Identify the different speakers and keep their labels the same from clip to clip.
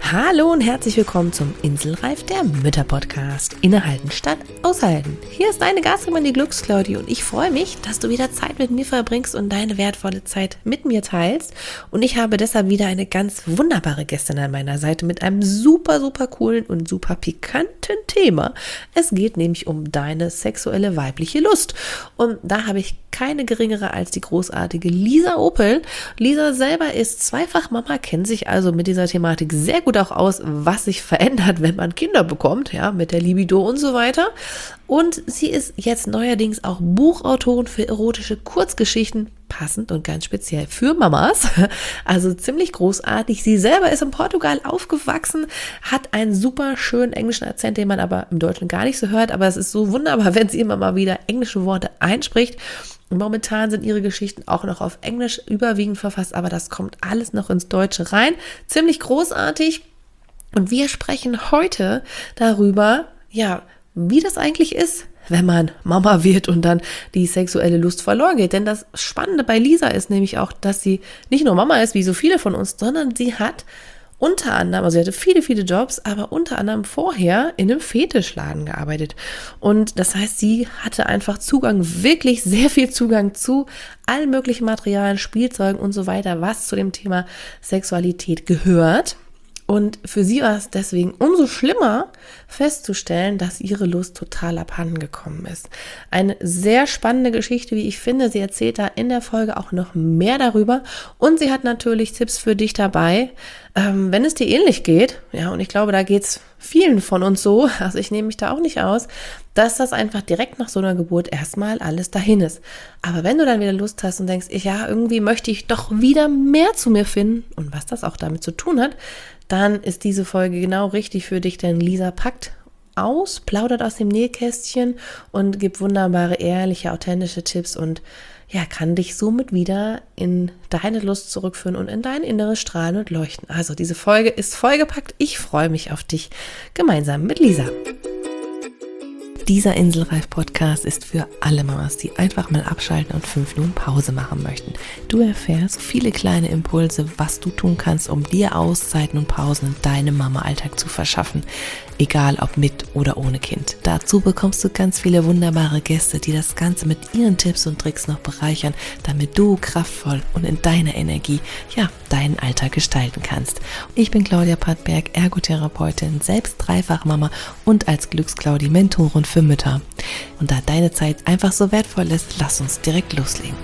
Speaker 1: Hallo und herzlich willkommen zum Inselreif, der Mütter-Podcast. Innehalten statt aushalten. Hier ist deine Gastgeberin, die Glücksclaudi, und ich freue mich, dass du wieder Zeit mit mir verbringst und deine wertvolle Zeit mit mir teilst. Und ich habe deshalb wieder eine ganz wunderbare Gästin an meiner Seite mit einem super coolen und super pikanten Thema. Es geht nämlich um deine sexuelle weibliche Lust. Und da habe ich keine geringere als die großartige Lisa Opel. Lisa selber ist Zweifach-Mama, kennt sich also mit dieser Thematik sehr gut auch aus, was sich verändert, wenn man Kinder bekommt, ja, mit der Libido und so weiter. Und sie ist jetzt neuerdings auch Buchautorin für erotische Kurzgeschichten, passend und ganz speziell für Mamas. Also ziemlich großartig. Sie selber ist in Portugal aufgewachsen, hat einen super schönen englischen Akzent, den man aber im Deutschen gar nicht so hört. Aber es ist so wunderbar, wenn sie immer mal wieder englische Worte einspricht. Und momentan sind ihre Geschichten auch noch auf Englisch überwiegend verfasst, aber das kommt alles noch ins Deutsche rein. Ziemlich großartig. Und wir sprechen heute darüber, ja, wie das eigentlich ist, wenn man Mama wird und dann die sexuelle Lust verloren geht. Denn das Spannende bei Lisa ist nämlich auch, dass sie nicht nur Mama ist, wie so viele von uns, sondern sie hat unter anderem, also sie hatte viele Jobs, aber unter anderem vorher in einem Fetischladen gearbeitet. Und das heißt, sie hatte einfach wirklich sehr viel Zugang zu allen möglichen Materialien, Spielzeugen und so weiter, was zu dem Thema Sexualität gehört. Und für sie war es deswegen umso schlimmer festzustellen, dass ihre Lust total abhanden gekommen ist. Eine sehr spannende Geschichte, wie ich finde. Sie erzählt da in der Folge auch noch mehr darüber. Und sie hat natürlich Tipps für dich dabei, wenn es dir ähnlich geht. Ja, und ich glaube, da geht's vielen von uns so, also ich nehme mich da auch nicht aus, dass das einfach direkt nach so einer Geburt erstmal alles dahin ist. Aber wenn du dann wieder Lust hast und denkst, ja, irgendwie möchte ich doch wieder mehr zu mir finden und was das auch damit zu tun hat, dann ist diese Folge genau richtig für dich, denn Lisa packt aus, plaudert aus dem Nähkästchen und gibt wunderbare, ehrliche, authentische Tipps und ja, kann dich somit wieder in deine Lust zurückführen und in dein inneres Strahlen und Leuchten. Also diese Folge ist vollgepackt. Ich freue mich auf dich gemeinsam mit Lisa. Dieser Inselreif-Podcast ist für alle Mamas, die einfach mal abschalten und 5 Minuten Pause machen möchten. Du erfährst viele kleine Impulse, was du tun kannst, um dir Auszeiten und Pausen in deinem Mama-Alltag zu verschaffen. Egal ob mit oder ohne Kind. Dazu bekommst du ganz viele wunderbare Gäste, die das Ganze mit ihren Tipps und Tricks noch bereichern, damit du kraftvoll und in deiner Energie, ja, deinen Alltag gestalten kannst. Ich bin Claudia Pattberg, Ergotherapeutin, selbst Dreifachmama und als Glücksclaudi Mentorin für Mütter. Und da deine Zeit einfach so wertvoll ist, lass uns direkt loslegen.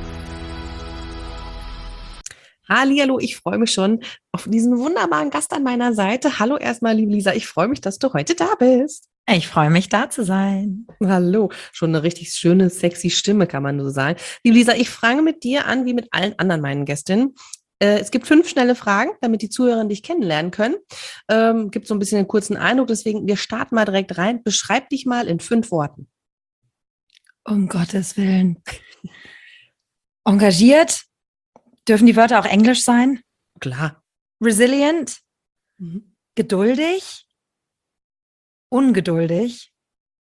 Speaker 1: Hallihallo, ich freue mich schon auf diesen wunderbaren Gast an meiner Seite. Hallo erstmal, liebe Lisa, ich freue mich, dass du heute da bist.
Speaker 2: Ich freue mich, da zu sein.
Speaker 1: Hallo, schon eine richtig schöne, sexy Stimme, kann man so sagen. Liebe Lisa, ich fange mit dir an, wie mit allen anderen meinen Gästinnen. Es gibt 5 schnelle Fragen, damit die Zuhörer dich kennenlernen können. Gibt so ein bisschen einen kurzen Eindruck, deswegen wir starten mal direkt rein. Beschreib dich mal in 5 Worten.
Speaker 2: Um Gottes Willen. Engagiert. Dürfen die Wörter auch Englisch sein?
Speaker 1: Klar.
Speaker 2: Resilient. Geduldig. Ungeduldig.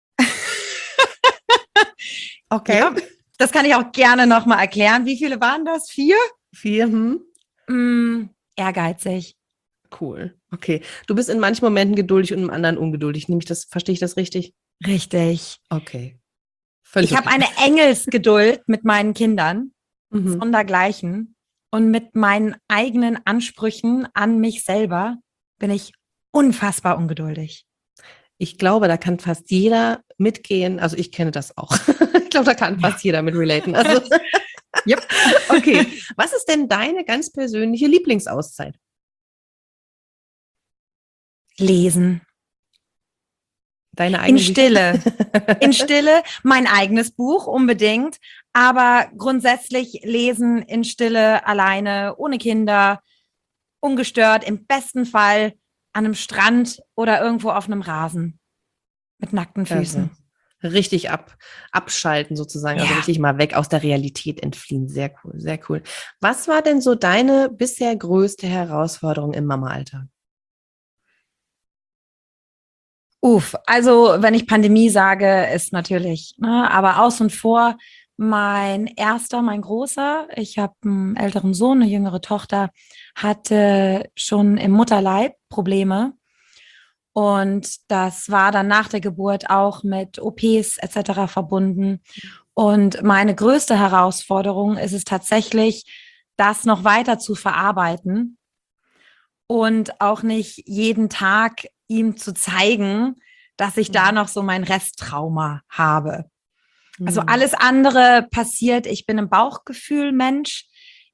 Speaker 1: Okay.
Speaker 2: Ja, das kann ich auch gerne nochmal erklären. Wie viele waren das? 4?
Speaker 1: 4.
Speaker 2: Ehrgeizig.
Speaker 1: Cool. Okay. Du bist in manchen Momenten geduldig und im anderen ungeduldig. Verstehe ich das richtig?
Speaker 2: Richtig.
Speaker 1: Okay. Völlig
Speaker 2: Ich habe eine Engelsgeduld mit meinen Kindern. Sondergleichen. Und mit meinen eigenen Ansprüchen an mich selber bin ich unfassbar ungeduldig.
Speaker 1: Ich glaube, da kann fast jeder mitgehen. Also ich kenne das auch. Ich glaube, da kann fast jeder mit relaten. Also,
Speaker 2: yep.
Speaker 1: Okay. Was ist denn deine ganz persönliche Lieblingsauszeit?
Speaker 2: Lesen.
Speaker 1: Deine eigene
Speaker 2: In Stille. In Stille, mein eigenes Buch unbedingt, aber grundsätzlich lesen in Stille, alleine, ohne Kinder, ungestört, im besten Fall an einem Strand oder irgendwo auf einem Rasen mit nackten Füßen.
Speaker 1: Also, richtig abschalten sozusagen, also richtig mal weg aus der Realität entfliehen. Sehr cool, sehr cool. Was war denn so deine bisher größte Herausforderung im Mama-Alltag?
Speaker 2: Also wenn ich Pandemie sage, ist natürlich, ne, aber außen vor Mein Großer, ich habe einen älteren Sohn, eine jüngere Tochter, hatte schon im Mutterleib Probleme. Und das war dann nach der Geburt auch mit OPs etc. verbunden. Und meine größte Herausforderung ist es tatsächlich, das noch weiter zu verarbeiten und auch nicht jeden Tag ihm zu zeigen, dass ich da noch so mein Resttrauma habe. Also alles andere passiert. Ich bin ein Bauchgefühl-Mensch.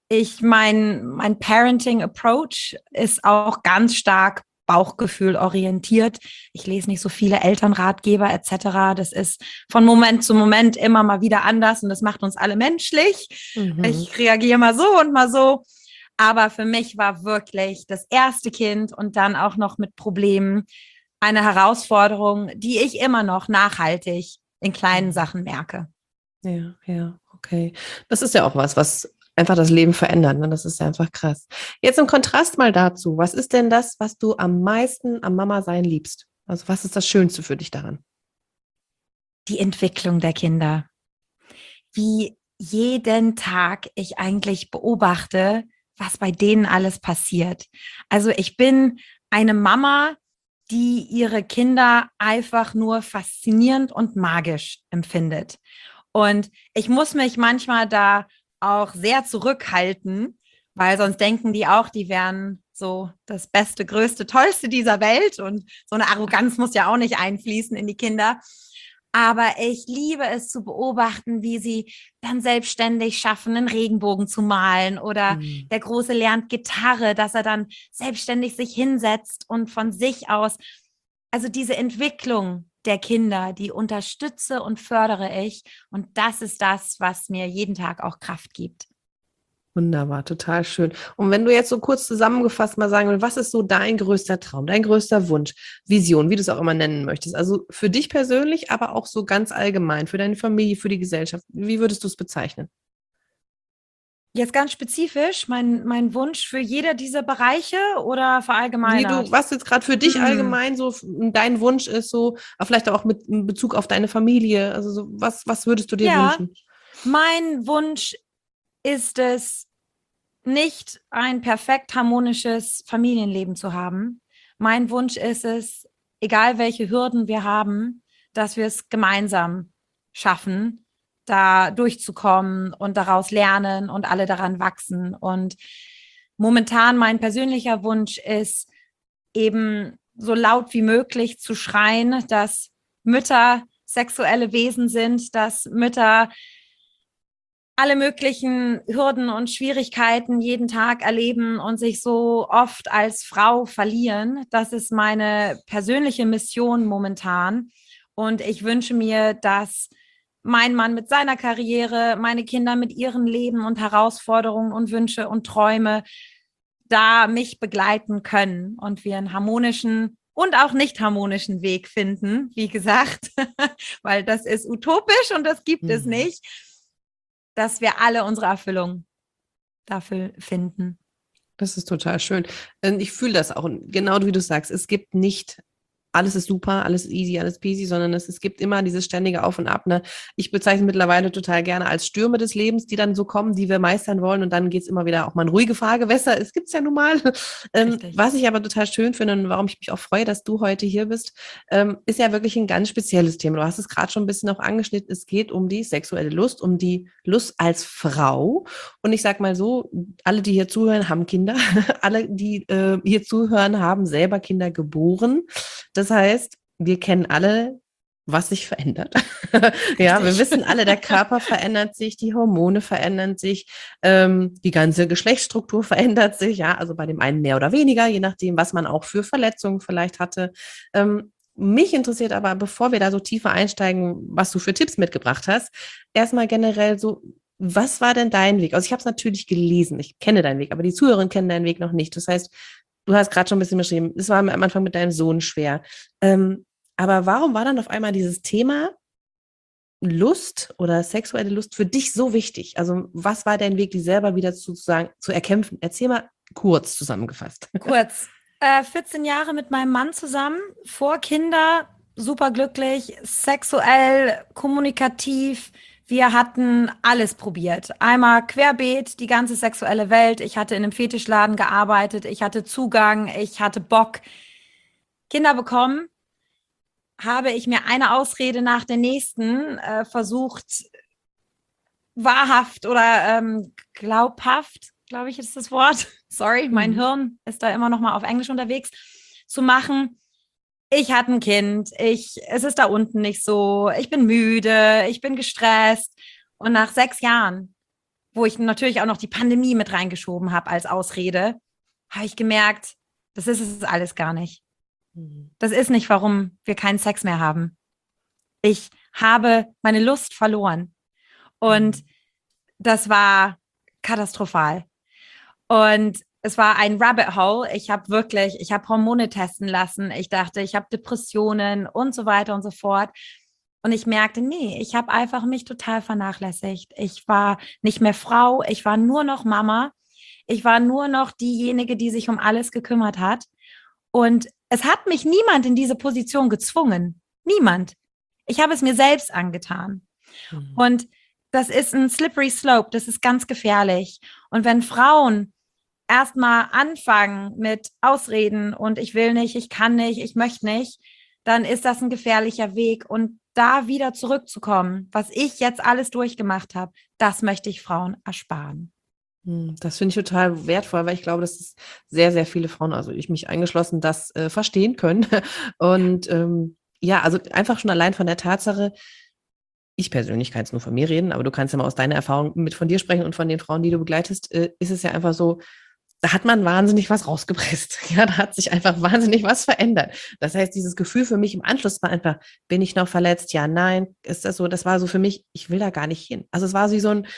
Speaker 2: Mein Parenting-Approach ist auch ganz stark Bauchgefühl orientiert. Ich lese nicht so viele Elternratgeber etc. Das ist von Moment zu Moment immer mal wieder anders und das macht uns alle menschlich. Ich reagiere mal so und mal so. Aber für mich war wirklich das erste Kind und dann auch noch mit Problemen eine Herausforderung, die ich immer noch nachhaltig in kleinen Sachen merke.
Speaker 1: Ja, okay. Das ist ja auch was einfach das Leben verändert. Ne? Das ist ja einfach krass. Jetzt im Kontrast mal dazu, was ist denn das, was du am meisten am Mama-Sein liebst? Also was ist das Schönste für dich daran?
Speaker 2: Die Entwicklung der Kinder. Wie jeden Tag ich eigentlich beobachte, was bei denen alles passiert. Also ich bin eine Mama, die ihre Kinder einfach nur faszinierend und magisch empfindet. Und ich muss mich manchmal da auch sehr zurückhalten, weil sonst denken die auch, die wären so das Beste, Größte, Tollste dieser Welt. Und so eine Arroganz muss ja auch nicht einfließen in die Kinder. Aber ich liebe es zu beobachten, wie sie dann selbstständig schaffen, einen Regenbogen zu malen oder der Große lernt Gitarre, dass er dann selbstständig sich hinsetzt und von sich aus, also diese Entwicklung der Kinder, die unterstütze und fördere ich. Und das ist das, was mir jeden Tag auch Kraft gibt.
Speaker 1: Wunderbar, total schön. Und wenn du jetzt so kurz zusammengefasst mal sagen willst, was ist so dein größter Traum, dein größter Wunsch, Vision, wie du es auch immer nennen möchtest? Also für dich persönlich, aber auch so ganz allgemein, für deine Familie, für die Gesellschaft. Wie würdest du es bezeichnen?
Speaker 2: Jetzt ganz spezifisch, mein Wunsch für jeder dieser Bereiche oder verallgemeinert?
Speaker 1: Was jetzt gerade für dich allgemein so dein Wunsch ist, so, aber vielleicht auch mit in Bezug auf deine Familie. Also so, was würdest du dir
Speaker 2: Ja,
Speaker 1: wünschen?
Speaker 2: mein Wunsch ist es, nicht ein perfekt harmonisches Familienleben zu haben. Mein Wunsch ist es, egal welche Hürden wir haben, dass wir es gemeinsam schaffen, da durchzukommen und daraus lernen und alle daran wachsen. Und momentan mein persönlicher Wunsch ist eben so laut wie möglich zu schreien, dass Mütter sexuelle Wesen sind, dass Mütter alle möglichen Hürden und Schwierigkeiten jeden Tag erleben und sich so oft als Frau verlieren. Das ist meine persönliche Mission momentan. Und ich wünsche mir, dass mein Mann mit seiner Karriere, meine Kinder mit ihren Leben und Herausforderungen und Wünsche und Träume da mich begleiten können und wir einen harmonischen und auch nicht harmonischen Weg finden, wie gesagt, weil das ist utopisch und das gibt es nicht, dass wir alle unsere Erfüllung dafür finden.
Speaker 1: Das ist total schön. Ich fühle das auch. Genau wie du sagst, es gibt nicht alles ist super, alles easy, alles peasy, sondern es gibt immer dieses ständige Auf und Ab. Ne? Ich bezeichne mittlerweile total gerne als Stürme des Lebens, die dann so kommen, die wir meistern wollen. Und dann geht es immer wieder auch mal in ruhige Fahrgewässer. Es gibt es ja nun mal. Was ich aber total schön finde und warum ich mich auch freue, dass du heute hier bist, ist ja wirklich ein ganz spezielles Thema. Du hast es gerade schon ein bisschen auch angeschnitten. Es geht um die sexuelle Lust, um die Lust als Frau. Und ich sag mal so, alle, die hier zuhören, haben Kinder. Alle, die hier zuhören, haben selber Kinder geboren. Das heißt, wir kennen alle, was sich verändert. Ja, wir wissen alle, der Körper verändert sich, die Hormone verändern sich, die ganze Geschlechtsstruktur verändert sich, ja, also bei dem einen mehr oder weniger, je nachdem, was man auch für Verletzungen vielleicht hatte. Mich interessiert aber, bevor wir da so tiefer einsteigen, was du für Tipps mitgebracht hast, erstmal generell so, was war denn dein Weg? Also ich habe es natürlich gelesen, ich kenne deinen Weg, aber die Zuhörer kennen deinen Weg noch nicht. Das heißt, du hast gerade schon ein bisschen beschrieben, es war am Anfang mit deinem Sohn schwer. Aber warum war dann auf einmal dieses Thema Lust oder sexuelle Lust für dich so wichtig? Also was war dein Weg, die selber wieder sozusagen zu erkämpfen? Erzähl mal kurz zusammengefasst.
Speaker 2: Kurz. 14 Jahre mit meinem Mann zusammen, vor Kinder, super glücklich, sexuell, kommunikativ, Wir hatten alles probiert. Einmal querbeet, die ganze sexuelle Welt. Ich hatte in einem Fetischladen gearbeitet. Ich hatte Zugang. Ich hatte Bock. Kinder bekommen. Habe ich mir eine Ausrede nach der nächsten versucht, wahrhaft oder glaubhaft, glaube ich, ist das Wort. Sorry, mein Hirn ist da immer noch mal auf Englisch unterwegs, zu machen. Ich hatte ein Kind, es ist da unten nicht so, ich bin müde, ich bin gestresst. Und nach 6 Jahren, wo ich natürlich auch noch die Pandemie mit reingeschoben habe als Ausrede, habe ich gemerkt, das ist es alles gar nicht. Das ist nicht, warum wir keinen Sex mehr haben. Ich habe meine Lust verloren. Und das war katastrophal. Und es war ein Rabbit Hole. Ich habe Hormone testen lassen. Ich dachte, ich habe Depressionen und so weiter und so fort. Und ich merkte, nee, ich habe einfach mich total vernachlässigt. Ich war nicht mehr Frau. Ich war nur noch Mama. Ich war nur noch diejenige, die sich um alles gekümmert hat. Und es hat mich niemand in diese Position gezwungen. Niemand. Ich habe es mir selbst angetan. Und das ist ein slippery slope. Das ist ganz gefährlich. Und wenn Frauen erstmal anfangen mit Ausreden und ich will nicht, ich kann nicht, ich möchte nicht, dann ist das ein gefährlicher Weg. Und da wieder zurückzukommen, was ich jetzt alles durchgemacht habe, das möchte ich Frauen ersparen.
Speaker 1: Das finde ich total wertvoll, weil ich glaube, dass es sehr, sehr viele Frauen, also ich mich eingeschlossen, das verstehen können. Und ja, also einfach schon allein von der Tatsache, ich persönlich kann jetzt nur von mir reden, aber du kannst ja mal aus deiner Erfahrung mit von dir sprechen und von den Frauen, die du begleitest, ist es ja einfach so, da hat man wahnsinnig was rausgepresst. Ja, da hat sich einfach wahnsinnig was verändert. Das heißt, dieses Gefühl für mich im Anschluss war einfach, bin ich noch verletzt? Ja, nein. Ist das so? Das war so für mich, ich will da gar nicht hin. Also es war wie so ein,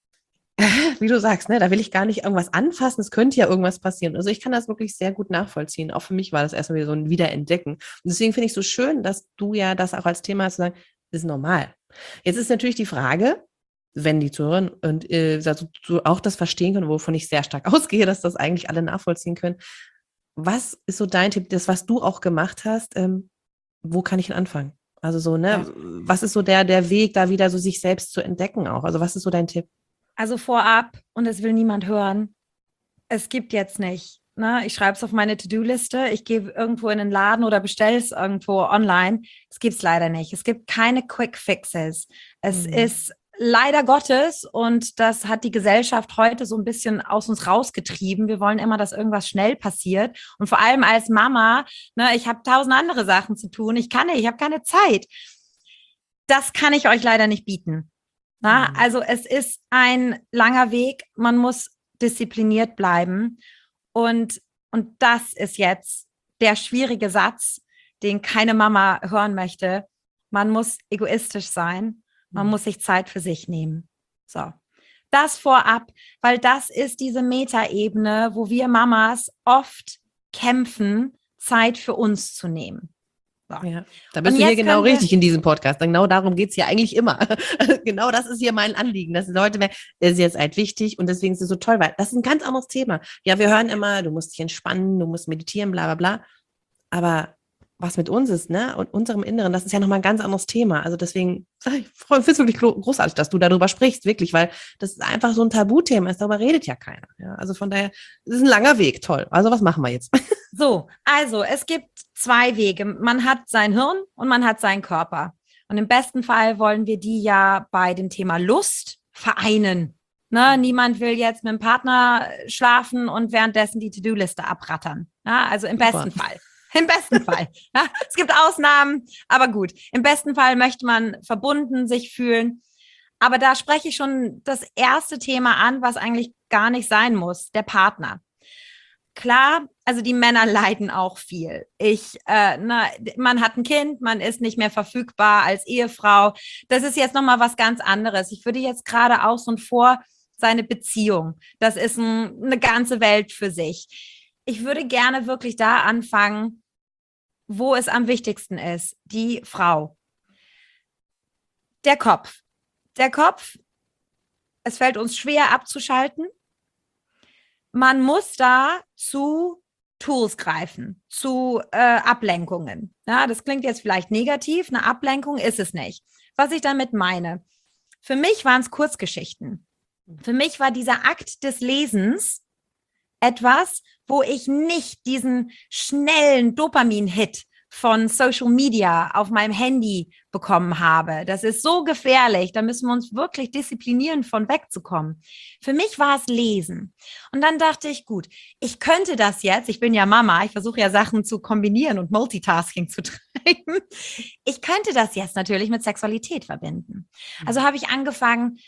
Speaker 1: wie du sagst, ne, da will ich gar nicht irgendwas anfassen. Es könnte ja irgendwas passieren. Also ich kann das wirklich sehr gut nachvollziehen. Auch für mich war das erstmal wieder so ein Wiederentdecken. Und deswegen finde ich es so schön, dass du ja das auch als Thema hast, zu sagen, das ist normal. Jetzt ist natürlich die Frage, wenn die zuhören und so auch das verstehen können, wovon ich sehr stark ausgehe, dass das eigentlich alle nachvollziehen können. Was ist so dein Tipp, das, was du auch gemacht hast, wo kann ich denn anfangen? Also so, ne, was ist so der Weg, da wieder so sich selbst zu entdecken auch? Also was ist so dein Tipp?
Speaker 2: Also vorab, und es will niemand hören, es gibt jetzt nicht, ne, ich schreibe es auf meine To-Do-Liste, ich gehe irgendwo in einen Laden oder bestelle es irgendwo online. Es gibt es leider nicht. Es gibt keine Quick Fixes. Es ist leider Gottes, und das hat die Gesellschaft heute so ein bisschen aus uns rausgetrieben. Wir wollen immer, dass irgendwas schnell passiert. Und vor allem als Mama, ne, ich habe 1000 andere Sachen zu tun. Ich habe keine Zeit. Das kann ich euch leider nicht bieten. Na, also es ist ein langer Weg. Man muss diszipliniert bleiben. Und das ist jetzt der schwierige Satz, den keine Mama hören möchte. Man muss egoistisch sein. Man muss sich Zeit für sich nehmen. So, das vorab, weil das ist diese Metaebene, wo wir Mamas oft kämpfen, Zeit für uns zu nehmen. So.
Speaker 1: Ja, da bist du hier genau richtig in diesem Podcast. Genau darum geht es ja eigentlich immer. Genau das ist hier mein Anliegen, dass die Leute merken, das ist jetzt halt wichtig und deswegen ist es so toll, weil das ist ein ganz anderes Thema. Ja, wir hören immer, du musst dich entspannen, du musst meditieren, bla bla bla. Aber was mit uns ist, ne, und unserem Inneren, das ist ja nochmal ein ganz anderes Thema. Also deswegen, ich finde es wirklich großartig, dass du darüber sprichst, wirklich, weil das ist einfach so ein Tabuthema ist, darüber redet ja keiner. Ja, also von daher, es ist ein langer Weg, toll. Also was machen wir jetzt?
Speaker 2: So, also es gibt 2 Wege. Man hat sein Hirn und man hat seinen Körper. Und im besten Fall wollen wir die ja bei dem Thema Lust vereinen. Ne? Niemand will jetzt mit dem Partner schlafen und währenddessen die To-Do-Liste abrattern. Ja, also im besten Fall. Im besten Fall. Ja, es gibt Ausnahmen, aber gut. Im besten Fall möchte man verbunden sich fühlen. Aber da spreche ich schon das erste Thema an, was eigentlich gar nicht sein muss, der Partner. Klar, also die Männer leiden auch viel. Man hat ein Kind, man ist nicht mehr verfügbar als Ehefrau. Das ist jetzt nochmal was ganz anderes. Ich würde jetzt gerade auch so vor seine Beziehung. Das ist eine ganze Welt für sich. Ich würde gerne wirklich da anfangen, wo es am wichtigsten ist. Die Frau. Der Kopf. Der Kopf, es fällt uns schwer abzuschalten. Man muss da zu Tools greifen, zu Ablenkungen. Ja, das klingt jetzt vielleicht negativ, eine Ablenkung ist es nicht. Was ich damit meine, Für mich waren es Kurzgeschichten. Für mich war dieser Akt des Lesens etwas, wo ich nicht diesen schnellen Dopamin-Hit von Social Media auf meinem Handy bekommen habe. Das ist so gefährlich. Da müssen wir uns wirklich disziplinieren, von wegzukommen. Für mich war es Lesen. Und dann dachte ich, gut, ich könnte das jetzt. Ich bin ja Mama. Ich versuche ja Sachen zu kombinieren und Multitasking zu treiben. Ich könnte das jetzt natürlich mit Sexualität verbinden. Also habe ich angefangen,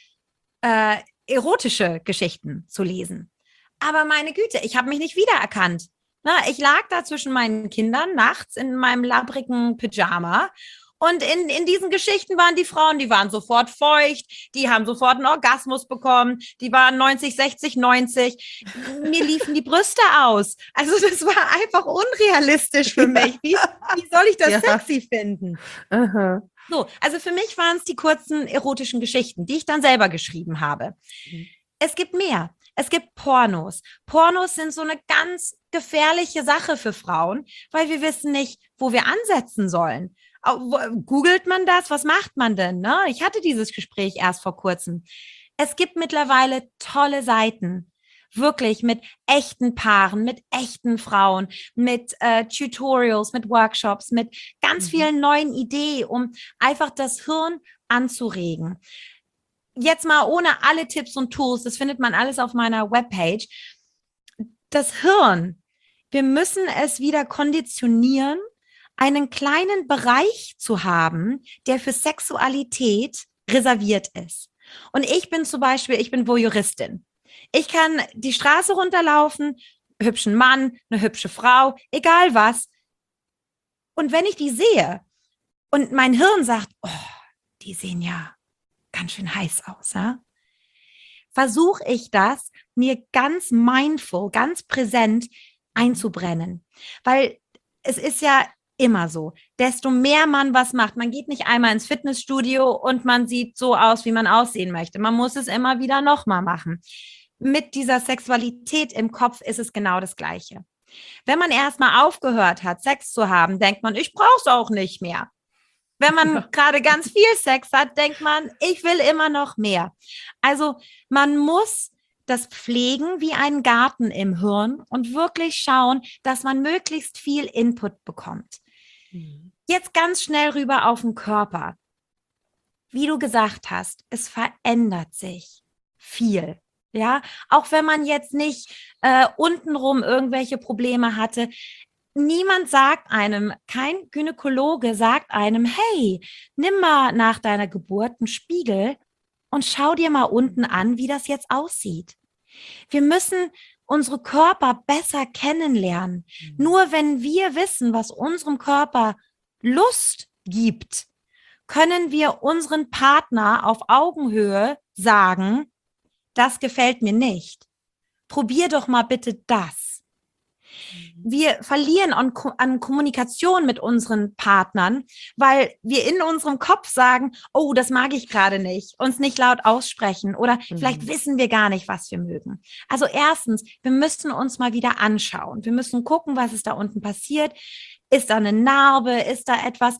Speaker 2: erotische Geschichten zu lesen. Aber meine Güte, ich habe mich nicht wiedererkannt. Na, ich lag da zwischen meinen Kindern nachts in meinem labbrigen Pyjama und in diesen Geschichten waren die Frauen, die waren sofort feucht, die haben sofort einen Orgasmus bekommen, die waren 90, 60, 90. Mir liefen die Brüste aus. Also das war einfach unrealistisch für mich. Wie soll ich das sexy finden? Aha. So, also für mich waren es die kurzen erotischen Geschichten, die ich dann selber geschrieben habe. Es gibt mehr. Es gibt Pornos. Pornos sind so eine ganz gefährliche Sache für Frauen, weil wir wissen nicht, wo wir ansetzen sollen. Googelt man das? Was macht man denn? Ne? Ich hatte dieses Gespräch erst vor kurzem. Es gibt mittlerweile tolle Seiten, wirklich mit echten Paaren, mit echten Frauen, mit Tutorials, mit Workshops, mit ganz vielen neuen Ideen, um einfach das Hirn anzuregen. Jetzt mal ohne alle Tipps und Tools, das findet man alles auf meiner Webpage. Das Hirn, wir müssen es wieder konditionieren, einen kleinen Bereich zu haben, der für Sexualität reserviert ist. Und ich bin zum Beispiel, ich bin Voyeuristin. Ich kann die Straße runterlaufen, hübschen Mann, eine hübsche Frau, egal was. Und wenn ich die sehe und mein Hirn sagt, oh, die sehen ja ganz schön heiß aus, ja? Versuche ich das, mir ganz mindful, ganz präsent einzubrennen. Weil es ist ja immer so, desto mehr man was macht, man geht nicht einmal ins Fitnessstudio und man sieht so aus, wie man aussehen möchte. Man muss es immer wieder nochmal machen. Mit dieser Sexualität im Kopf ist es genau das Gleiche. Wenn man erstmal aufgehört hat, Sex zu haben, denkt man, ich brauche es auch nicht mehr. Wenn man gerade ganz viel Sex hat, denkt man, ich will immer noch mehr. Also man muss das pflegen wie einen Garten im Hirn und wirklich schauen, dass man möglichst viel Input bekommt. Jetzt ganz schnell rüber auf den Körper. Wie du gesagt hast, es verändert sich viel. Ja, auch wenn man jetzt nicht untenrum irgendwelche Probleme hatte. Niemand sagt einem, kein Gynäkologe sagt einem, hey, nimm mal nach deiner Geburt einen Spiegel und schau dir mal unten an, wie das jetzt aussieht. Wir müssen unsere Körper besser kennenlernen. Nur wenn wir wissen, was unserem Körper Lust gibt, können wir unseren Partner auf Augenhöhe sagen, das gefällt mir nicht. Probier doch mal bitte das. Wir verlieren an Kommunikation mit unseren Partnern, weil wir in unserem Kopf sagen, oh, das mag ich gerade nicht, uns nicht laut aussprechen oder vielleicht wissen wir gar nicht, was wir mögen. Also erstens, wir müssen uns mal wieder anschauen. Wir müssen gucken, was ist da unten passiert. Ist da eine Narbe? Ist da etwas?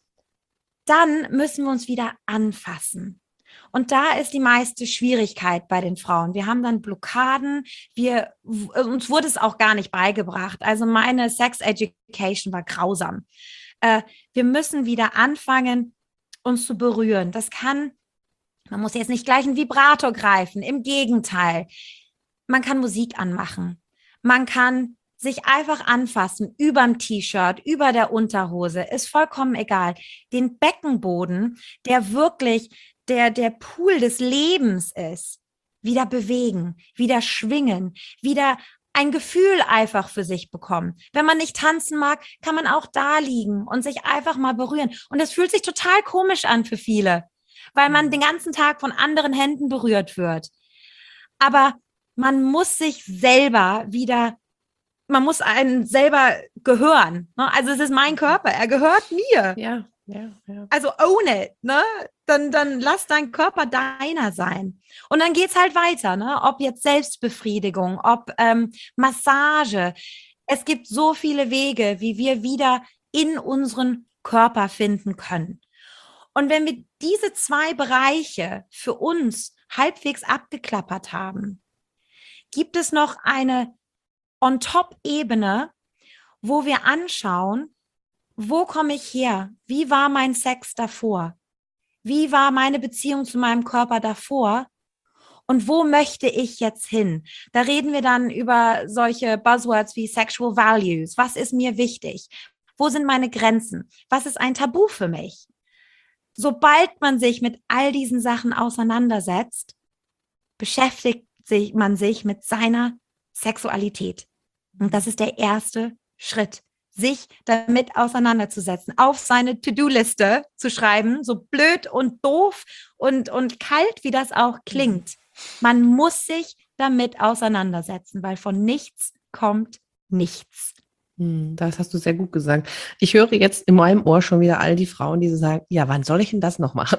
Speaker 2: Dann müssen wir uns wieder anfassen. Und da ist die meiste Schwierigkeit bei den Frauen. Wir haben dann Blockaden. Uns wurde es auch gar nicht beigebracht. Also meine Sex Education war grausam. Wir müssen wieder anfangen, uns zu berühren. Man muss jetzt nicht gleich einen Vibrator greifen. Im Gegenteil. Man kann Musik anmachen. Man kann sich einfach anfassen, überm T-Shirt, über der Unterhose, ist vollkommen egal. Den Beckenboden, der wirklich der Pool des Lebens ist, wieder bewegen, wieder schwingen, wieder ein Gefühl einfach für sich bekommen. Wenn man nicht tanzen mag, kann man auch da liegen und sich einfach mal berühren. Und das fühlt sich total komisch an für viele, weil man den ganzen Tag von anderen Händen berührt wird. Aber man muss sich selber wieder, man muss einen selber gehören. Ne? Also es ist mein Körper, er gehört mir.
Speaker 1: Ja.
Speaker 2: Also own it, ne? Dann lass dein Körper deiner sein. Und dann geht's halt weiter, ne? Ob jetzt Selbstbefriedigung, ob Massage. Es gibt so viele Wege, wie wir wieder in unseren Körper finden können. Und wenn wir diese 2 Bereiche für uns halbwegs abgeklappert haben, gibt es noch eine On-Top-Ebene, wo wir anschauen, wo komme ich her? Wie war mein Sex davor? Wie war meine Beziehung zu meinem Körper davor? Und wo möchte ich jetzt hin? Da reden wir dann über solche Buzzwords wie Sexual Values. Was ist mir wichtig? Wo sind meine Grenzen? Was ist ein Tabu für mich? Sobald man sich mit all diesen Sachen auseinandersetzt, beschäftigt man sich mit seiner Sexualität. Und das ist der erste Schritt, sich damit auseinanderzusetzen, auf seine To-Do-Liste zu schreiben, so blöd und doof und kalt, wie das auch klingt. Man muss sich damit auseinandersetzen, weil von nichts kommt nichts.
Speaker 1: Das hast du sehr gut gesagt. Ich höre jetzt in meinem Ohr schon wieder all die Frauen, die so sagen, ja, wann soll ich denn das noch machen?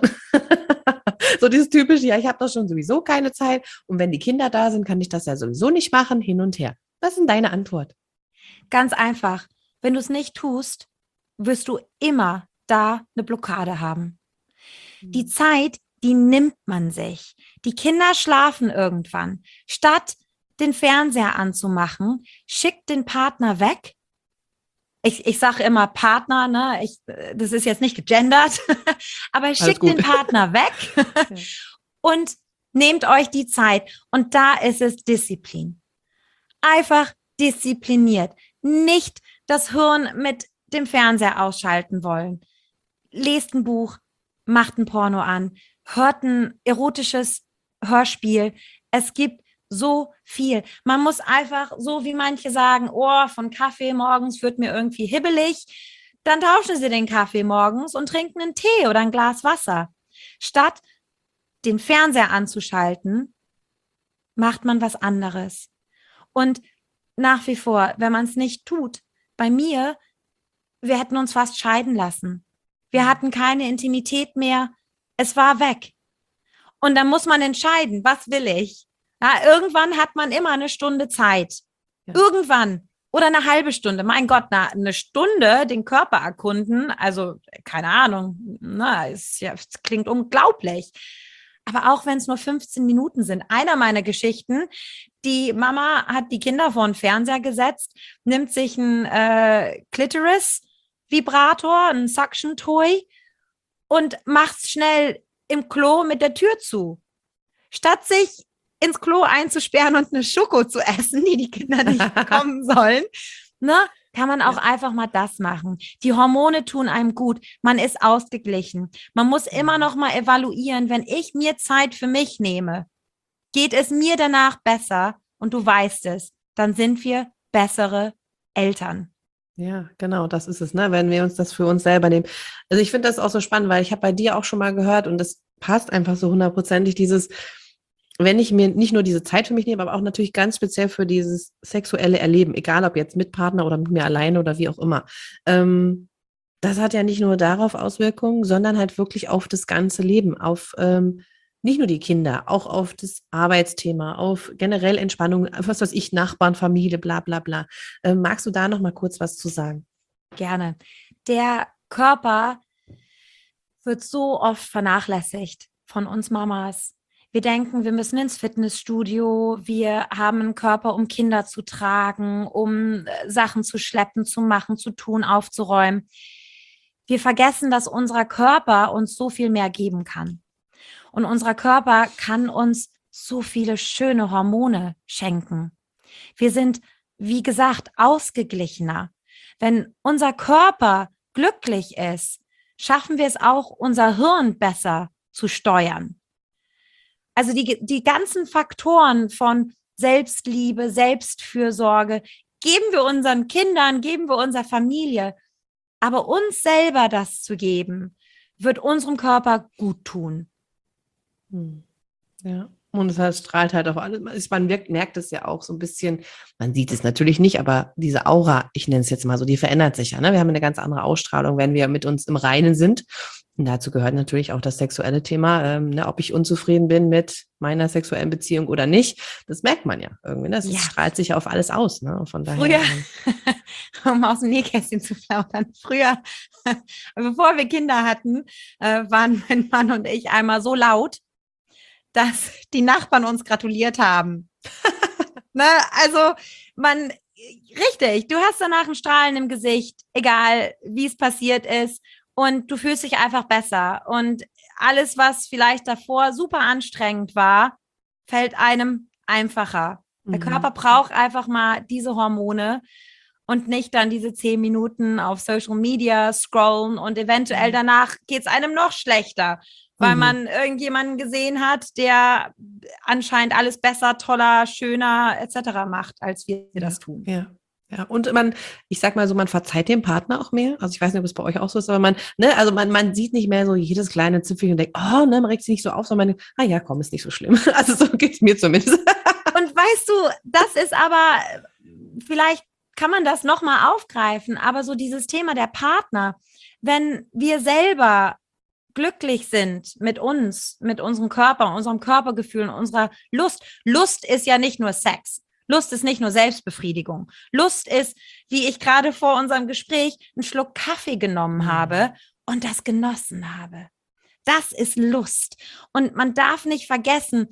Speaker 1: So dieses typische, ja, ich habe doch schon sowieso keine Zeit und wenn die Kinder da sind, kann ich das ja sowieso nicht machen, hin und her. Was ist denn deine Antwort?
Speaker 2: Ganz einfach. Wenn du es nicht tust, wirst du immer da eine Blockade haben. Die Zeit, die nimmt man sich. Die Kinder schlafen irgendwann. Statt den Fernseher anzumachen, schickt den Partner weg. Ich sage immer Partner, ne? Das ist jetzt nicht gegendert, aber schickt den Partner weg und nehmt euch die Zeit. Und da ist es Disziplin. Einfach diszipliniert. Nicht das Hirn mit dem Fernseher ausschalten wollen. Lest ein Buch, macht ein Porno an, hört ein erotisches Hörspiel. Es gibt so viel. Man muss einfach, so wie manche sagen, oh, von Kaffee morgens wird mir irgendwie hibbelig, dann tauschen sie den Kaffee morgens und trinken einen Tee oder ein Glas Wasser. Statt den Fernseher anzuschalten, macht man was anderes. Und nach wie vor, wenn man es nicht tut, bei mir, wir hätten uns fast scheiden lassen. Wir hatten keine Intimität mehr. Es war weg. Und dann muss man entscheiden, was will ich? Ja, irgendwann hat man immer eine Stunde Zeit. Ja. Irgendwann. Oder eine halbe Stunde. Mein Gott, eine Stunde den Körper erkunden. Also, keine Ahnung. Es klingt unglaublich. Aber auch wenn es nur 15 Minuten sind. Einer meiner Geschichten, die Mama hat die Kinder vor den Fernseher gesetzt, nimmt sich einen Clitoris-Vibrator, einen Suction-Toy und macht's schnell im Klo mit der Tür zu. Statt sich ins Klo einzusperren und eine Schoko zu essen, die Kinder nicht bekommen sollen, ne, kann man auch einfach mal das machen. Die Hormone tun einem gut. Man ist ausgeglichen. Man muss immer noch mal evaluieren, wenn ich mir Zeit für mich nehme, geht es mir danach besser und du weißt es, dann sind wir bessere Eltern.
Speaker 1: Ja, genau, das ist es, ne? Wenn wir uns das für uns selber nehmen. Also ich finde das auch so spannend, weil ich habe bei dir auch schon mal gehört und das passt einfach so 100%ig, dieses, wenn ich mir nicht nur diese Zeit für mich nehme, aber auch natürlich ganz speziell für dieses sexuelle Erleben, egal ob jetzt mit Partner oder mit mir alleine oder wie auch immer. Das hat ja nicht nur darauf Auswirkungen, sondern halt wirklich auf das ganze Leben, auf nicht nur die Kinder, auch auf das Arbeitsthema, auf generell Entspannung, was weiß ich, Nachbarn, Familie, bla bla bla. Magst du da noch mal kurz was zu sagen?
Speaker 2: Gerne. Der Körper wird so oft vernachlässigt von uns Mamas. Wir denken, wir müssen ins Fitnessstudio, wir haben einen Körper, um Kinder zu tragen, um Sachen zu schleppen, zu machen, zu tun, aufzuräumen. Wir vergessen, dass unser Körper uns so viel mehr geben kann. Und unser Körper kann uns so viele schöne Hormone schenken. Wir sind, wie gesagt, ausgeglichener. Wenn unser Körper glücklich ist, schaffen wir es auch, unser Hirn besser zu steuern. Also die ganzen Faktoren von Selbstliebe, Selbstfürsorge geben wir unseren Kindern, geben wir unserer Familie. Aber uns selber das zu geben, wird unserem Körper gut tun.
Speaker 1: Ja. Und es halt strahlt halt auf alles. Man merkt es ja auch so ein bisschen, man sieht es natürlich nicht, aber diese Aura, ich nenne es jetzt mal so, die verändert sich ja. Ne? Wir haben eine ganz andere Ausstrahlung, wenn wir mit uns im Reinen sind. Und dazu gehört natürlich auch das sexuelle Thema, ne? Ob ich unzufrieden bin mit meiner sexuellen Beziehung oder nicht. Das merkt man ja irgendwie. Ne? Das
Speaker 2: Ja.
Speaker 1: strahlt sich ja auf alles aus. Ne? Von
Speaker 2: Früher,
Speaker 1: daher.
Speaker 2: um aus dem Nähkästchen zu plaudern, früher, bevor wir Kinder hatten, waren mein Mann und ich einmal so laut, dass die Nachbarn uns gratuliert haben. Ne? Also richtig, du hast danach ein Strahlen im Gesicht, egal wie es passiert ist, und du fühlst dich einfach besser. Und alles, was vielleicht davor super anstrengend war, fällt einem einfacher. Der Körper braucht einfach mal diese Hormone und nicht dann diese 10 Minuten auf Social Media scrollen und eventuell danach geht es einem noch schlechter, weil man irgendjemanden gesehen hat, der anscheinend alles besser, toller, schöner etc. macht, als wir das tun.
Speaker 1: Ja. Ja, und ich sag mal so, man verzeiht dem Partner auch mehr. Also ich weiß nicht, ob es bei euch auch so ist, aber man sieht nicht mehr so jedes kleine Zipfel und denkt, oh, ne, man regt sich nicht so auf, sondern man, ja, komm, ist nicht so schlimm. Also so geht's mir zumindest.
Speaker 2: Und weißt du, das ist aber, vielleicht kann man das nochmal aufgreifen, aber so dieses Thema der Partner, wenn wir selber glücklich sind mit uns, mit unserem Körper, unserem Körpergefühl, unserer Lust. Lust ist ja nicht nur Sex. Lust ist nicht nur Selbstbefriedigung. Lust ist, wie ich gerade vor unserem Gespräch einen Schluck Kaffee genommen habe und das genossen habe. Das ist Lust. Und man darf nicht vergessen,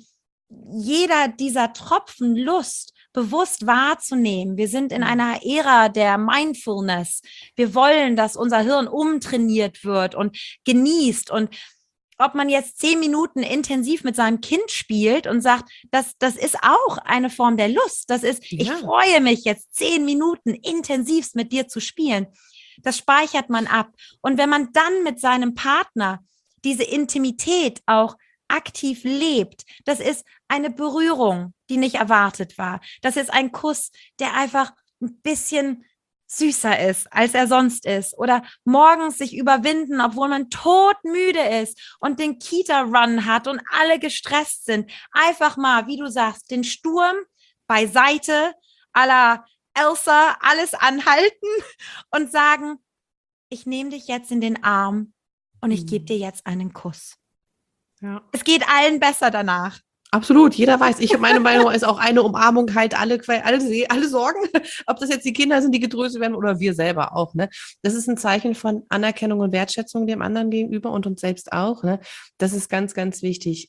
Speaker 2: jeder dieser Tropfen Lust bewusst wahrzunehmen. Wir sind in einer Ära der Mindfulness. Wir wollen, dass unser Hirn umtrainiert wird und genießt. Und ob man jetzt 10 Minuten intensiv mit seinem Kind spielt und sagt, das ist auch eine Form der Lust. Das ist, ich freue mich jetzt 10 Minuten intensivst mit dir zu spielen. Das speichert man ab. Und wenn man dann mit seinem Partner diese Intimität auch aktiv lebt, das ist eine Berührung, die nicht erwartet war. Das ist ein Kuss, der einfach ein bisschen süßer ist, als er sonst ist. Oder morgens sich überwinden, obwohl man todmüde ist und den Kita-Run hat und alle gestresst sind. Einfach mal, wie du sagst, den Sturm beiseite, à la Elsa, alles anhalten und sagen, ich nehme dich jetzt in den Arm und ich gebe dir jetzt einen Kuss. Ja. Es geht allen besser danach.
Speaker 1: Absolut, jeder weiß. Meine Meinung ist auch eine Umarmung halt alle Sorgen, ob das jetzt die Kinder sind, die getröstet werden oder wir selber auch. Ne? Das ist ein Zeichen von Anerkennung und Wertschätzung dem anderen gegenüber und uns selbst auch. Ne? Das ist ganz, ganz wichtig.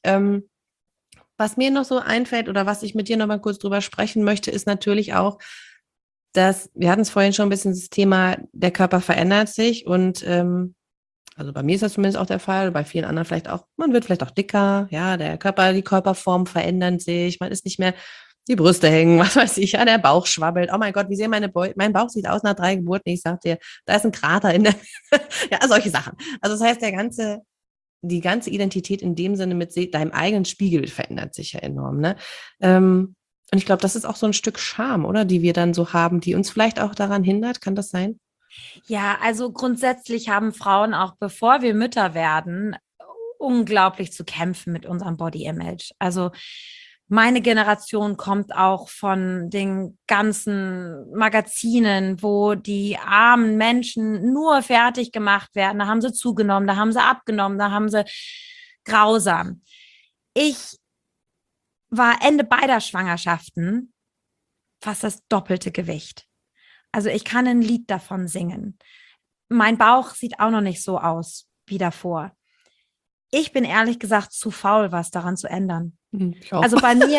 Speaker 1: Was mir noch so einfällt oder was ich mit dir noch mal kurz drüber sprechen möchte, ist natürlich auch, dass, wir hatten es vorhin schon ein bisschen, das Thema, der Körper verändert sich und also bei mir ist das zumindest auch der Fall, bei vielen anderen vielleicht auch, man wird vielleicht auch dicker, ja, die Körperformen verändern sich, man ist nicht mehr, die Brüste hängen, was weiß ich, ja, der Bauch schwabbelt, oh mein Gott, wie sehen mein Bauch sieht aus nach 3 Geburten, ich sag dir, da ist ein Krater in der, ja, solche Sachen. Also das heißt, die ganze Identität in dem Sinne mit deinem eigenen Spiegel verändert sich ja enorm, ne? Und ich glaube, das ist auch so ein Stück Scham, oder, die wir dann so haben, die uns vielleicht auch daran hindert, kann das sein?
Speaker 2: Ja, also grundsätzlich haben Frauen auch, bevor wir Mütter werden, unglaublich zu kämpfen mit unserem Body Image. Also meine Generation kommt auch von den ganzen Magazinen, wo die armen Menschen nur fertig gemacht werden. Da haben sie zugenommen, da haben sie abgenommen, da haben sie grausam. Ich war Ende beider Schwangerschaften fast das doppelte Gewicht. Also ich kann ein Lied davon singen. Mein Bauch sieht auch noch nicht so aus wie davor. Ich bin ehrlich gesagt zu faul, was daran zu ändern. Also bei mir,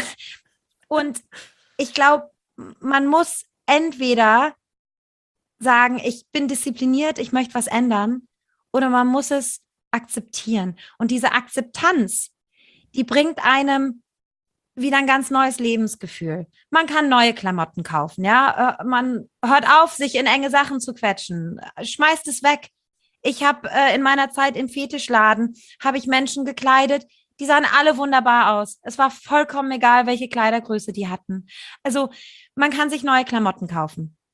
Speaker 2: und ich glaube, man muss entweder sagen, ich bin diszipliniert, ich möchte was ändern, oder man muss es akzeptieren. Und diese Akzeptanz, die bringt einem wieder ein ganz neues Lebensgefühl. Man kann neue Klamotten kaufen, ja. Man hört auf, sich in enge Sachen zu quetschen, schmeißt es weg. Ich habe in meiner Zeit im Fetischladen, habe ich Menschen gekleidet, die sahen alle wunderbar aus. Es war vollkommen egal, welche Kleidergröße die hatten. Also man kann sich neue Klamotten kaufen.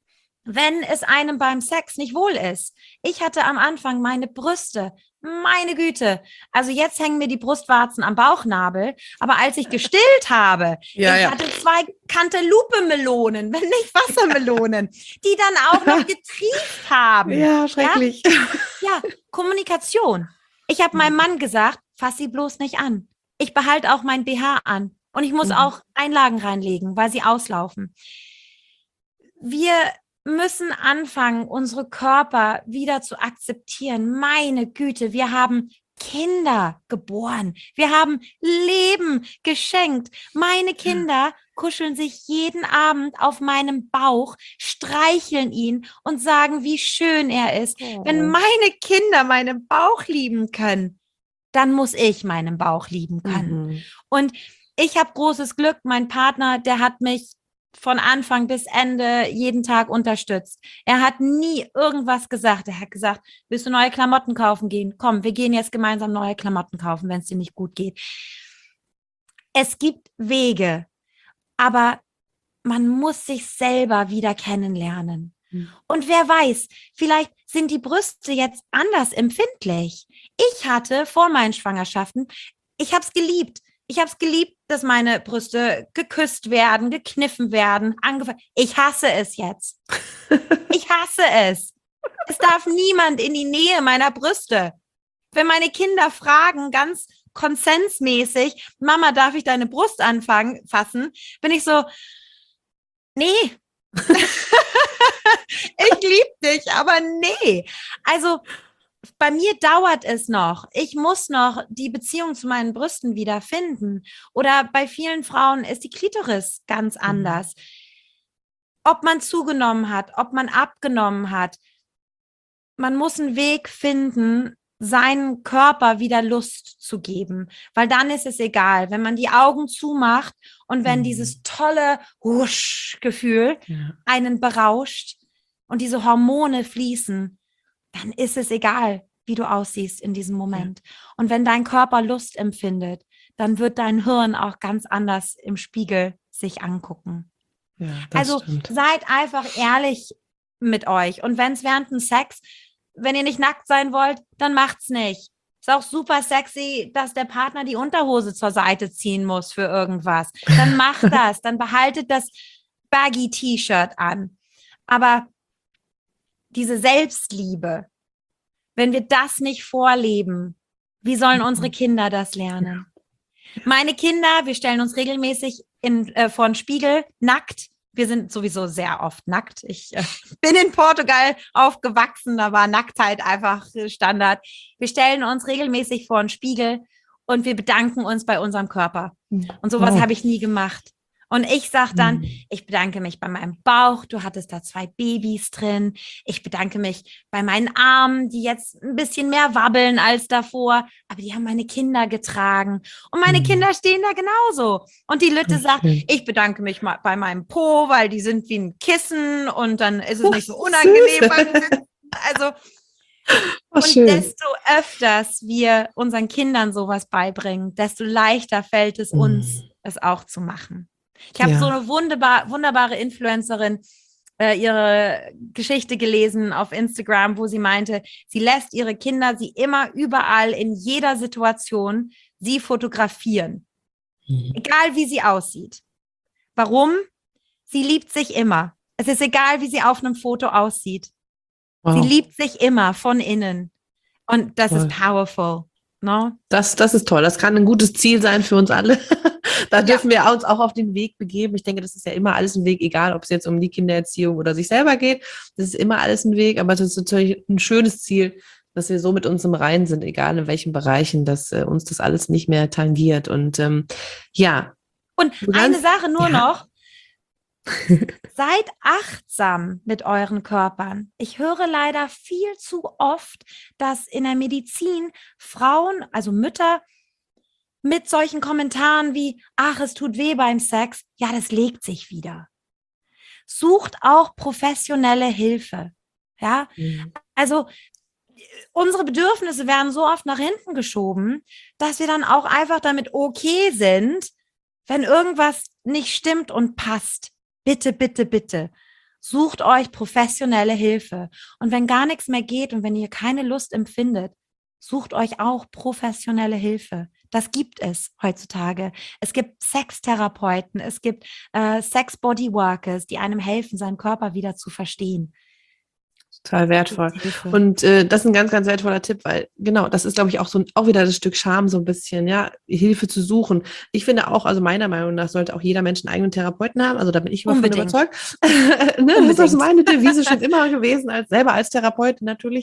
Speaker 2: wenn es einem beim Sex nicht wohl ist. Ich hatte am Anfang meine Brüste, meine Güte. Also jetzt hängen mir die Brustwarzen am Bauchnabel. Aber als ich gestillt habe, ich hatte 2 Cantaloupe-Melonen, wenn nicht Wassermelonen, die dann auch noch getrieft haben.
Speaker 1: Ja, schrecklich.
Speaker 2: Ja, Kommunikation. Ich habe meinem Mann gesagt, fass sie bloß nicht an. Ich behalte auch mein BH an. Und ich muss auch Einlagen reinlegen, weil sie auslaufen. Wir müssen anfangen, unsere Körper wieder zu akzeptieren. Meine Güte, wir haben Kinder geboren. Wir haben Leben geschenkt. Meine Kinder kuscheln sich jeden Abend auf meinem Bauch, streicheln ihn und sagen, wie schön er ist. Oh. Wenn meine Kinder meinen Bauch lieben können, dann muss ich meinen Bauch lieben können. Und ich habe großes Glück. Mein Partner, der hat mich von Anfang bis Ende jeden Tag unterstützt. Er hat nie irgendwas gesagt. Er hat gesagt, willst du neue Klamotten kaufen gehen? Komm, wir gehen jetzt gemeinsam neue Klamotten kaufen, wenn es dir nicht gut geht. Es gibt Wege, aber man muss sich selber wieder kennenlernen. Und wer weiß, vielleicht sind die Brüste jetzt anders empfindlich. Ich hatte vor meinen Schwangerschaften, ich habe es geliebt. Ich habe es geliebt, dass meine Brüste geküsst werden, gekniffen werden, Ich hasse es jetzt. Ich hasse es. Es darf niemand in die Nähe meiner Brüste. Wenn meine Kinder fragen, ganz konsensmäßig, Mama, darf ich deine Brust fassen? Bin ich so, nee. Ich liebe dich, aber nee. Also bei mir dauert es noch. Ich muss noch die Beziehung zu meinen Brüsten wiederfinden. Oder bei vielen Frauen ist die Klitoris ganz anders. Ob man zugenommen hat, ob man abgenommen hat. Man muss einen Weg finden, seinen Körper wieder Lust zu geben. Weil dann ist es egal, wenn man die Augen zumacht und wenn dieses tolle Husch-Gefühl einen berauscht und diese Hormone fließen, dann ist es egal, wie du aussiehst in diesem Moment. Ja. Und wenn dein Körper Lust empfindet, dann wird dein Hirn auch ganz anders im Spiegel sich angucken.
Speaker 1: Ja,
Speaker 2: also
Speaker 1: stimmt.
Speaker 2: Seid einfach ehrlich mit euch. Und wenn es während dem Sex, wenn ihr nicht nackt sein wollt, dann macht's nicht. Ist auch super sexy, dass der Partner die Unterhose zur Seite ziehen muss für irgendwas. Dann macht das, dann behaltet das Baggy-T-Shirt an. Aber diese Selbstliebe, wenn wir das nicht vorleben, wie sollen unsere Kinder das lernen? Meine Kinder, wir stellen uns regelmäßig vor den Spiegel, nackt. Wir sind sowieso sehr oft nackt. Ich bin in Portugal aufgewachsen, da war Nacktheit einfach Standard. Wir stellen uns regelmäßig vor den Spiegel und wir bedanken uns bei unserem Körper. Und sowas habe ich nie gemacht. Und ich sage dann, ich bedanke mich bei meinem Bauch, du hattest da 2 Babys drin. Ich bedanke mich bei meinen Armen, die jetzt ein bisschen mehr wabbeln als davor. Aber die haben meine Kinder getragen. Und meine Kinder stehen da genauso. Und die Lütte sagt, ich bedanke mich bei meinem Po, weil die sind wie ein Kissen und dann ist es nicht so unangenehm. Also, und desto öfters wir unseren Kindern sowas beibringen, desto leichter fällt es uns, es auch zu machen. Ich habe so eine wunderbare Influencerin, ihre Geschichte gelesen auf Instagram, wo sie meinte, sie lässt ihre Kinder sie immer überall in jeder Situation sie fotografieren. Egal wie sie aussieht. Warum? Sie liebt sich immer. Es ist egal, wie sie auf einem Foto aussieht. Wow. Sie liebt sich immer von innen. Und das ist powerful. No?
Speaker 1: Das ist toll. Das kann ein gutes Ziel sein für uns alle. Da dürfen wir uns auch auf den Weg begeben. Ich denke, das ist ja immer alles ein Weg, egal ob es jetzt um die Kindererziehung oder sich selber geht. Das ist immer alles ein Weg, aber das ist natürlich ein schönes Ziel, dass wir so mit uns im Reinen sind, egal in welchen Bereichen, dass uns das alles nicht mehr tangiert. Und Und
Speaker 2: eine Sache nur noch. Seid achtsam mit euren Körpern. Ich höre leider viel zu oft, dass in der Medizin Frauen, also Mütter, mit solchen Kommentaren wie, ach, es tut weh beim Sex, ja, das legt sich wieder. Sucht auch professionelle Hilfe. Ja, also unsere Bedürfnisse werden so oft nach hinten geschoben, dass wir dann auch einfach damit okay sind, wenn irgendwas nicht stimmt und passt. Bitte, bitte, bitte. Sucht euch professionelle Hilfe. Und wenn gar nichts mehr geht und wenn ihr keine Lust empfindet, sucht euch auch professionelle Hilfe. Das gibt es heutzutage. Es gibt Sextherapeuten, es gibt Sex-Bodyworkers, die einem helfen, seinen Körper wieder zu verstehen.
Speaker 1: Total wertvoll. Und das ist ein ganz, ganz wertvoller Tipp, weil genau, das ist, glaube ich, auch wieder das Stück Scham so ein bisschen, ja, Hilfe zu suchen. Ich finde auch, also meiner Meinung nach sollte auch jeder Mensch einen eigenen Therapeuten haben. Also da bin ich immer von überzeugt. Das ist meine Devise schon immer gewesen, selber als Therapeutin natürlich.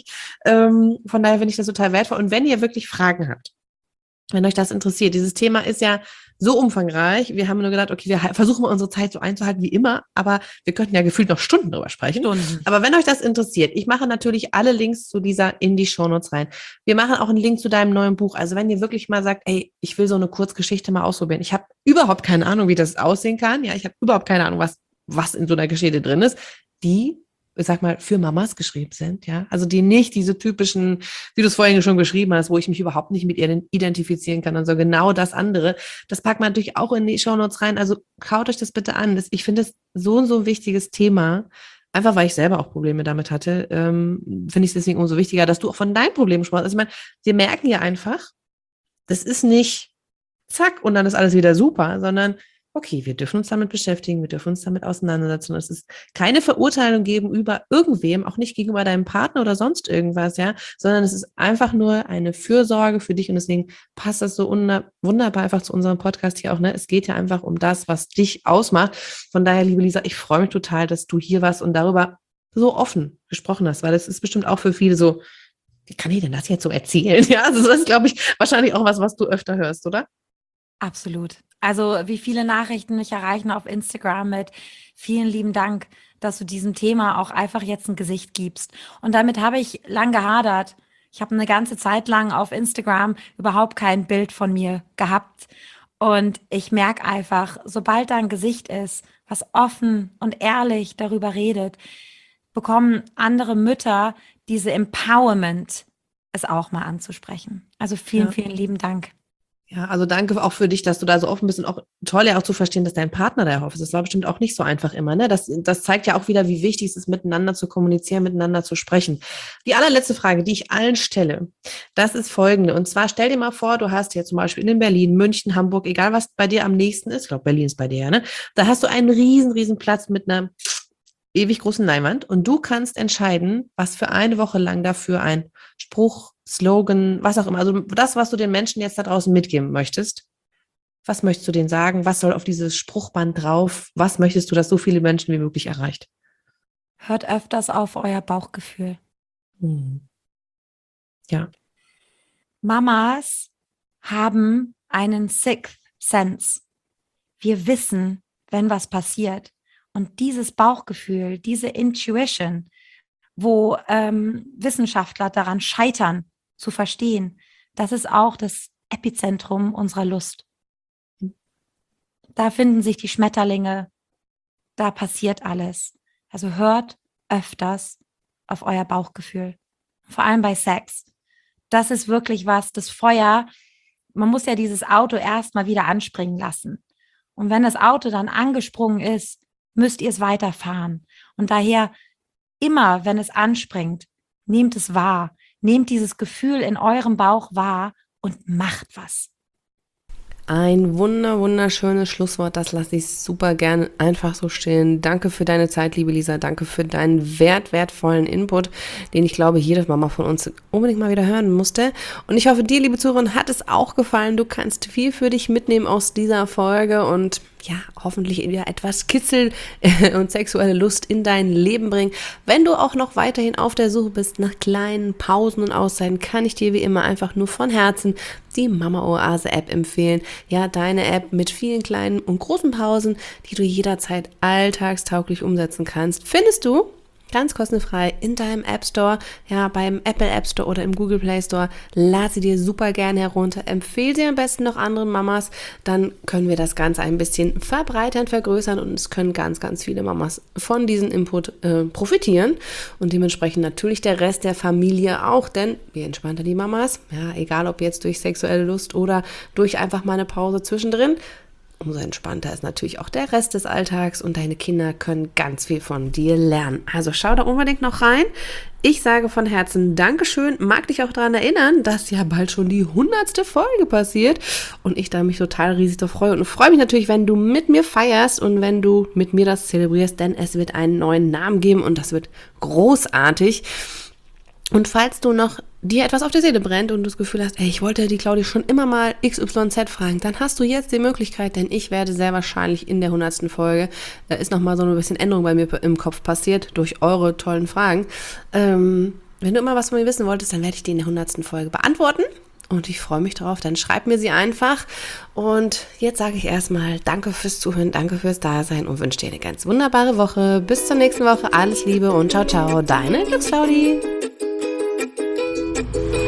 Speaker 1: Von daher finde ich das total wertvoll. Und wenn ihr wirklich Fragen habt, wenn euch das interessiert, dieses Thema ist ja so umfangreich. Wir haben nur gedacht, okay, wir versuchen mal unsere Zeit so einzuhalten wie immer, aber wir könnten ja gefühlt noch Stunden drüber sprechen. Aber wenn euch das interessiert, ich mache natürlich alle Links zu dieser in die Shownotes rein. Wir machen auch einen Link zu deinem neuen Buch. Also wenn ihr wirklich mal sagt, ey, ich will so eine Kurzgeschichte mal ausprobieren. Ich habe überhaupt keine Ahnung, wie das aussehen kann. Ja, ich habe überhaupt keine Ahnung, was in so einer Geschichte drin ist. Die, ich sag mal, für Mamas geschrieben sind, ja. Also die nicht diese typischen, wie du es vorhin schon geschrieben hast, wo ich mich überhaupt nicht mit ihr identifizieren kann und so genau das andere. Das packt man natürlich auch in die Shownotes rein. Also schaut euch das bitte an. Ich finde es so ein wichtiges Thema. Einfach weil ich selber auch Probleme damit hatte, finde ich es deswegen umso wichtiger, dass du auch von deinen Problemen sprichst. Also ich meine, wir merken ja einfach, das ist nicht zack und dann ist alles wieder super, sondern okay, wir dürfen uns damit beschäftigen, wir dürfen uns damit auseinandersetzen. Es ist keine Verurteilung gegenüber irgendwem, auch nicht gegenüber deinem Partner oder sonst irgendwas, ja, sondern es ist einfach nur eine Fürsorge für dich und deswegen passt das so wunderbar einfach zu unserem Podcast hier auch, ne? Es geht ja einfach um das, was dich ausmacht. Von daher, liebe Lisa, ich freue mich total, dass du hier warst und darüber so offen gesprochen hast, weil das ist bestimmt auch für viele so, wie kann ich denn das jetzt so erzählen? Ja, also das ist, glaube ich, wahrscheinlich auch was du öfter hörst, oder?
Speaker 2: Absolut. Also wie viele Nachrichten mich erreichen auf Instagram mit vielen lieben Dank, dass du diesem Thema auch einfach jetzt ein Gesicht gibst. Und damit habe ich lang gehadert. Ich habe eine ganze Zeit lang auf Instagram überhaupt kein Bild von mir gehabt. Und ich merke einfach, sobald da ein Gesicht ist, was offen und ehrlich darüber redet, bekommen andere Mütter diese Empowerment, es auch mal anzusprechen. Also vielen, vielen lieben Dank.
Speaker 1: Ja, also danke auch für dich, dass du da so offen bist und auch toll ja auch zu verstehen, dass dein Partner da hofft. Das war bestimmt auch nicht so einfach immer, ne? Das zeigt ja auch wieder, wie wichtig es ist, miteinander zu kommunizieren, miteinander zu sprechen. Die allerletzte Frage, die ich allen stelle, das ist folgende. Und zwar stell dir mal vor, du hast jetzt zum Beispiel in Berlin, München, Hamburg, egal was bei dir am nächsten ist, ich glaube, Berlin ist bei dir, ne? Da hast du einen riesen Platz mit einer ewig großen Leinwand und du kannst entscheiden, was für eine Woche lang dafür ein Spruch, Slogan, was auch immer, also das, was du den Menschen jetzt da draußen mitgeben möchtest, was möchtest du denen sagen, was soll auf dieses Spruchband drauf, was möchtest du, dass so viele Menschen wie möglich erreicht?
Speaker 2: Hört öfters auf euer Bauchgefühl.
Speaker 1: Ja.
Speaker 2: Mamas haben einen Sixth Sense. Wir wissen, wenn was passiert. Und dieses Bauchgefühl, diese Intuition, wo Wissenschaftler daran scheitern, zu verstehen, das ist auch das Epizentrum unserer Lust. Da finden sich die Schmetterlinge, da passiert alles. Also hört öfters auf euer Bauchgefühl. Vor allem bei Sex. Das ist wirklich was, das Feuer, man muss ja dieses Auto erstmal wieder anspringen lassen. Und wenn das Auto dann angesprungen ist, müsst ihr es weiterfahren. Und daher immer, wenn es anspringt, nehmt es wahr. Nehmt dieses Gefühl in eurem Bauch wahr und macht was.
Speaker 1: Ein wunderschönes Schlusswort, das lasse ich super gerne einfach so stehen. Danke für deine Zeit, liebe Lisa, danke für deinen wertvollen Input, den ich glaube, jede Mama von uns unbedingt mal wieder hören musste. Und ich hoffe, dir, liebe Zuhörerin, hat es auch gefallen. Du kannst viel für dich mitnehmen aus dieser Folge und ja, hoffentlich wieder etwas Kitzel und sexuelle Lust in dein Leben bringen. Wenn du auch noch weiterhin auf der Suche bist nach kleinen Pausen und Auszeiten, kann ich dir wie immer einfach nur von Herzen die Mama Oase App empfehlen. Ja, deine App mit vielen kleinen und großen Pausen, die du jederzeit alltagstauglich umsetzen kannst, findest du ganz kostenfrei in deinem App Store, ja, beim Apple App Store oder im Google Play Store. Lad sie dir super gerne herunter. Empfehle sie am besten noch anderen Mamas. Dann können wir das Ganze ein bisschen verbreitern, vergrößern und es können ganz viele Mamas von diesem Input profitieren und dementsprechend natürlich der Rest der Familie auch, denn wie entspannter die Mamas, ja, egal ob jetzt durch sexuelle Lust oder durch einfach mal eine Pause zwischendrin, umso entspannter ist natürlich auch der Rest des Alltags und deine Kinder können ganz viel von dir lernen. Also schau da unbedingt noch rein. Ich sage von Herzen Dankeschön, mag dich auch daran erinnern, dass ja bald schon die 100. Folge passiert und ich da mich total riesig drauf freue und freue mich natürlich, wenn du mit mir feierst und wenn du mit mir das zelebrierst, denn es wird einen neuen Namen geben und das wird großartig. Und falls du noch dir etwas auf der Seele brennt und du das Gefühl hast, ey, ich wollte die Claudi schon immer mal XYZ fragen, dann hast du jetzt die Möglichkeit, denn ich werde sehr wahrscheinlich in der 100. Folge, ist nochmal so ein bisschen Änderung bei mir im Kopf passiert durch eure tollen Fragen. Wenn du immer was von mir wissen wolltest, dann werde ich die in der 100. Folge beantworten. Und ich freue mich drauf, dann schreib mir sie einfach. Und jetzt sage ich erstmal danke fürs Zuhören, danke fürs Dasein und wünsche dir eine ganz wunderbare Woche. Bis zur nächsten Woche, alles Liebe und ciao, ciao, deine Glücksclaudi.